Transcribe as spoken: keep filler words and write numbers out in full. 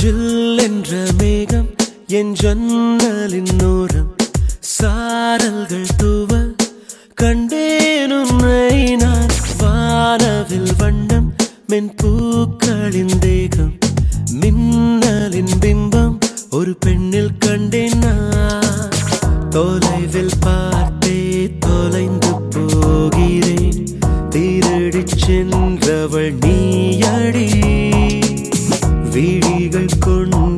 ஜில்லென்ற மேகம் என் ஜன்னலின் ஓரம் சாரல்கள் தூவ கண்டேன் உன்னை நான். வானவில் வண்ணம் மென்பூக்களின் தேகம் மின்னலின் பிம்பம் ஒரு பெண்ணில் கண்டேன் நான். தொலைவில் பார்த்தே தொலைந்து போகிறேன், திருடிச் சென்றவள் நீயடி. விழிகள் கொண்டு